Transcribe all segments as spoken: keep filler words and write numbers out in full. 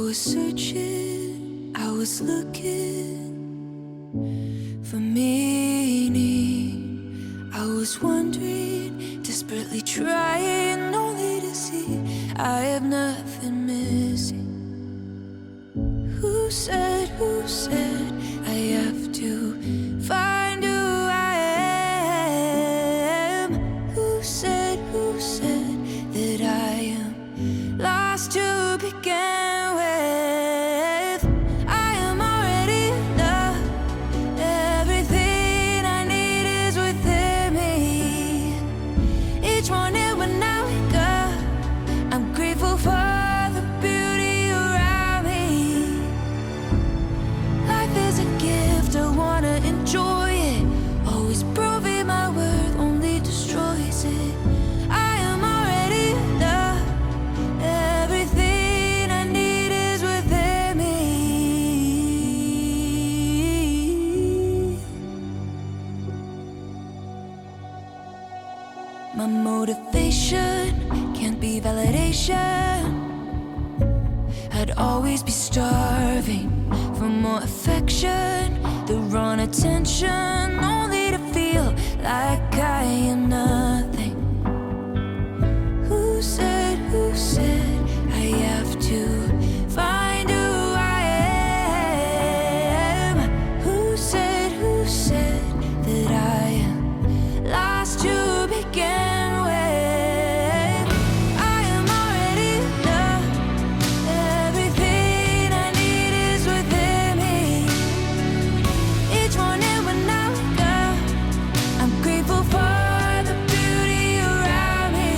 was searching, I was looking for meaning. I was wondering, desperately trying only to see I have nothing missing. Who said, who said I have to find who I am? Who said, who said that I am lost to begin with? I am already enough. Everything I need is within me. Each morning when I wake up, I'm grateful for the beauty around me. Life is a gift, I wanna enjoy it. Always proving my worth only destroys it. I am already enough. Everything I need is within me. My motivation can't be validation. I'd always be starving for more affection, the wrong attention, only to feel like I am nothing. Who said, who said I have to find who I am? Who said, who said that I am lost to begin with? I am already enough. Everything I need is within me. Each morning when I wake up, I'm grateful for the beauty around me.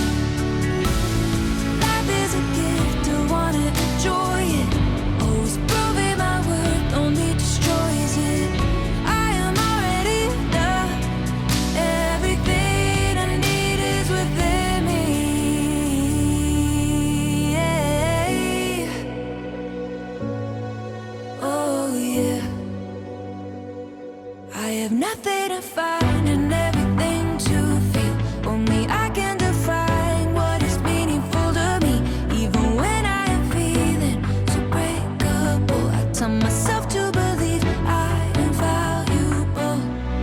Life is a gift, I wanna enjoy it. Always proving my worth only destroys it. I am already enough. Everything I need is within me. Oh yeah. I have nothing to find and everything to feel. Only I can define what is meaningful to me. Even when I am feeling so breakable, I tell myself to believe I am valuable.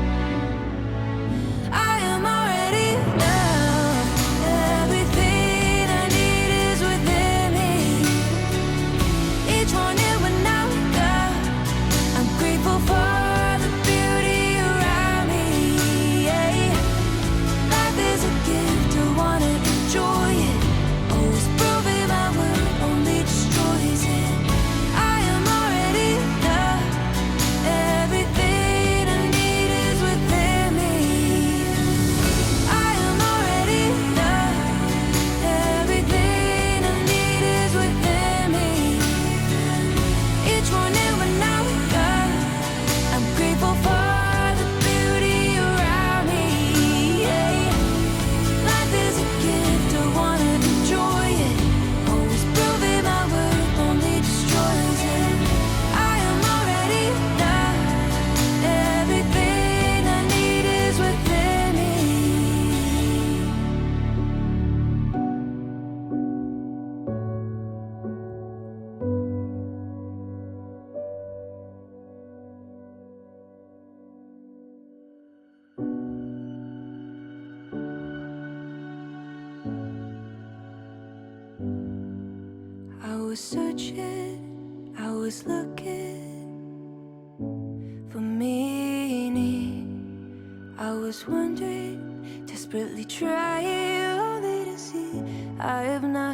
I am already enough. Everything I need is within me. Each morning when I wake up, I'm grateful for the beauty around me. Yeah. Life is a gift, I wanna enjoy it. Always proving my worth only destroys it. I am already enough. Everything I need is within me. I am already enough. Everything I need is within me. Each morning when I wake up, I'm grateful for the beauty around me. Yeah. Life is a gift, I wanna enjoy it. Always proving my worth only destroys it. I am already enough. Everything I need is within me. I was searching, I was looking for meaning. I was wondering, desperately trying only to see I have not